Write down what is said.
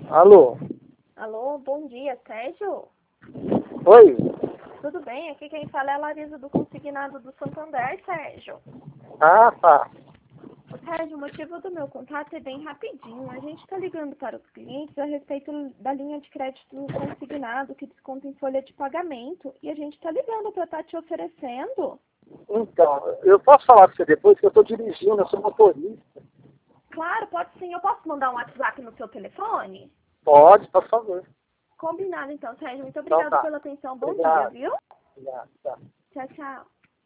Alô? Alô, bom dia, Sérgio? Oi? Tudo bem? Aqui quem fala é a Larisa do Consignado do Santander, Sérgio. Ah, tá. Sérgio, o motivo do meu contato é bem rapidinho. A gente está ligando para os clientes a respeito da linha de crédito do consignado que desconta em folha de pagamento. E a gente está ligando para estar te oferecendo. Então, eu posso falar com você depois que eu estou dirigindo, eu sou motorista. Claro, pode sim. Eu posso mandar um WhatsApp no seu telefone? Pode, por favor. Combinado então, Sérgio. Muito Então obrigada tá. pela atenção. Bom dia, Obrigado. viu? Obrigado. Tá. Tchau, tchau.